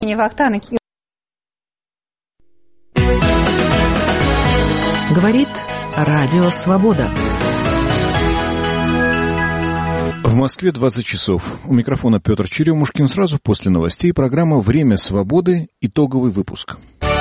Говорит Радио Свобода. В Москве 20 часов. У микрофона Петр Черемушкин. Сразу после новостей программа «Время свободы». Итоговый выпуск.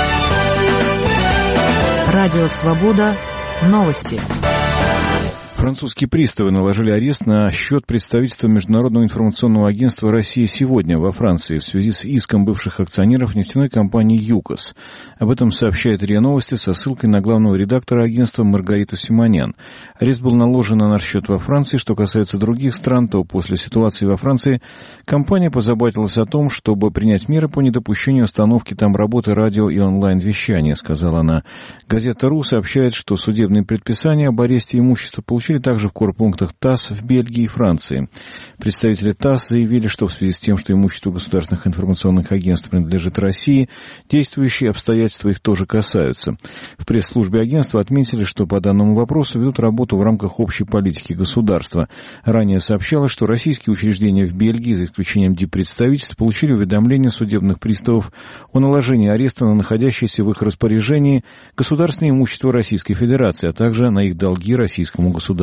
Радио Свобода. Новости. Французские приставы наложили арест на счет представительства Международного информационного агентства «Россия сегодня» во Франции в связи с иском бывших акционеров нефтяной компании «ЮКОС». Об этом сообщает РИА Новости со ссылкой на главного редактора агентства Маргариту Симонян. Арест был наложен на наш счет во Франции. Что касается других стран, то после ситуации во Франции компания позаботилась о том, чтобы принять меры по недопущению остановки там работы радио и онлайн-вещания, сказала она. Газета «Ру» сообщает, что судебные предписания об аресте имущества получили также в корпунктах ТАСС в Бельгии и Франции. Представители ТАСС заявили, что в связи с тем, что имущество государственных информационных агентств принадлежит России, действующие обстоятельства их тоже касаются. В пресс-службе агентства отметили, что по данному вопросу ведут работу в рамках общей политики государства. Ранее сообщалось, что российские учреждения в Бельгии, за исключением диппредставительств, получили уведомление судебных приставов о наложении ареста на находящееся в их распоряжении государственное имущество Российской Федерации, а также на их долги российскому государству.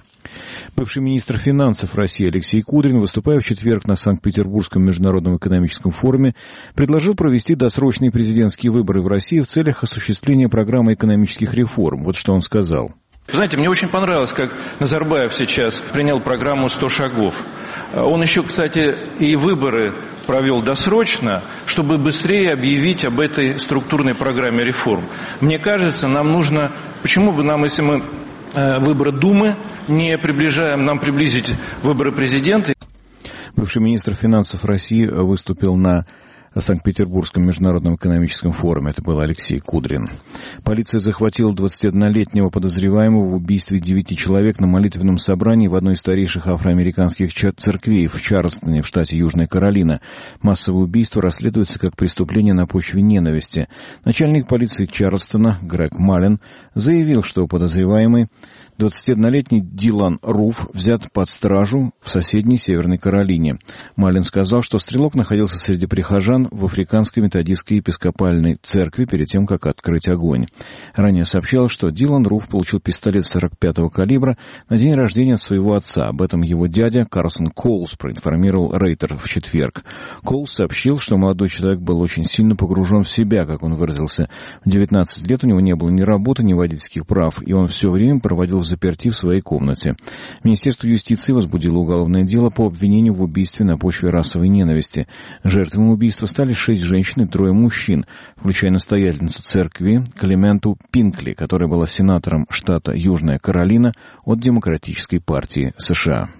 Бывший министр финансов России Алексей Кудрин, выступая в четверг на Санкт-Петербургском международном экономическом форуме, предложил провести досрочные президентские выборы в России в целях осуществления программы экономических реформ. Вот что он сказал. Знаете, мне очень понравилось, как Назарбаев сейчас принял программу «100 шагов». Он еще, кстати, и выборы провел досрочно, чтобы быстрее объявить об этой структурной программе реформ. Мне кажется, нам нужно... Почему бы нам, если мы выборы Думы не приближаем, нам приблизить выборы президента? Бывший министр финансов России выступил на Санкт-Петербургском международном экономическом форуме. Это был Алексей Кудрин. Полиция захватила 21-летнего подозреваемого в убийстве 9 человек на молитвенном собрании в одной из старейших афроамериканских церквей в Чарльстоне, в штате Южная Каролина. Массовое убийство расследуется как преступление на почве ненависти. Начальник полиции Чарльстона Грег Маллен заявил, что подозреваемый 21-летний Дилан Руф взят под стражу в соседней Северной Каролине. Маллен сказал, что стрелок находился среди прихожан в Африканской методистской епископальной церкви перед тем, как открыть огонь. Ранее сообщалось, что Дилан Руф получил пистолет 45-го калибра на день рождения от своего отца. Об этом его дядя Карсон Коулс проинформировал Рейтер в четверг. Коулс сообщил, что молодой человек был очень сильно погружен в себя, как он выразился. В 19 лет у него не было ни работы, ни водительских прав, и он все время проводил заперти в своей комнате. Министерство юстиции возбудило уголовное дело по обвинению в убийстве на почве расовой ненависти. Жертвами убийства стали 6 женщин и 3 мужчин, включая настоятельницу церкви Клементу Пинкли, которая была сенатором штата Южная Каролина от Демократической партии США.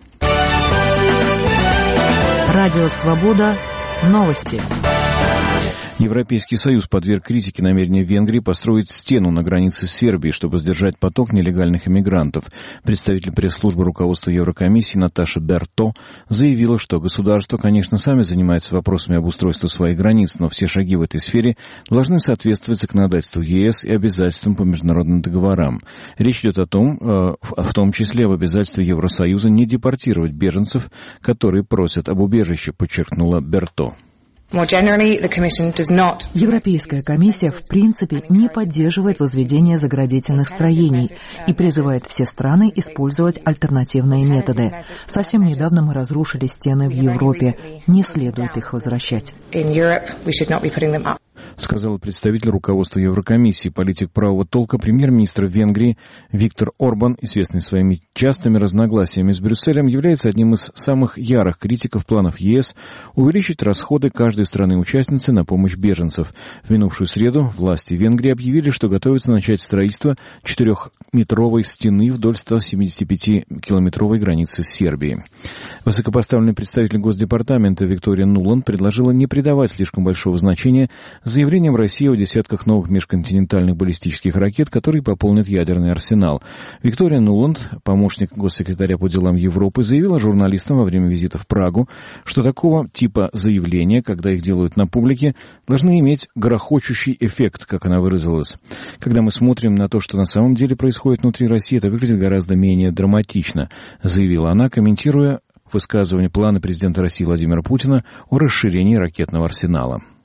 Радио Свобода. Новости. Европейский Союз подверг критике намерения Венгрии построить стену на границе с Сербией, чтобы сдержать поток нелегальных иммигрантов. Представитель пресс-службы руководства Еврокомиссии Наташа Берто заявила, что государства, конечно, сами занимаются вопросами обустройства своих границ, но все шаги в этой сфере должны соответствовать законодательству ЕС и обязательствам по международным договорам. Речь идет о том, в том числе об обязательстве Евросоюза не депортировать беженцев, которые просят об убежище, подчеркнула Берто. Европейская комиссия в принципе не поддерживает возведение заградительных строений и призывает все страны использовать альтернативные методы. Совсем недавно мы разрушили стены в Европе. Не следует их возвращать. Сказал представитель руководства Еврокомиссии, политик правого толка, премьер-министр Венгрии Виктор Орбан, известный своими частыми разногласиями с Брюсселем, является одним из самых ярых критиков планов ЕС увеличить расходы каждой страны-участницы на помощь беженцев. В минувшую среду власти Венгрии объявили, что готовятся начать строительство 4-метровой стены вдоль 175-километровой границы с Сербией. Высокопоставленный представитель Госдепартамента Виктория Нуланд предложила не придавать слишком большого значения заявлением России о десятках новых межконтинентальных баллистических ракет, которые пополнят ядерный арсенал. Виктория Нуланд, помощник госсекретаря по делам Европы, заявила журналистам во время визита в Прагу, что такого типа заявления, когда их делают на публике, должны иметь грохочущий эффект, как она выразилась. Когда мы смотрим на то, что на самом деле происходит внутри России, это выглядит гораздо менее драматично, заявила она, комментируя высказывание плана президента России Владимира Путина о расширении ракетного арсенала.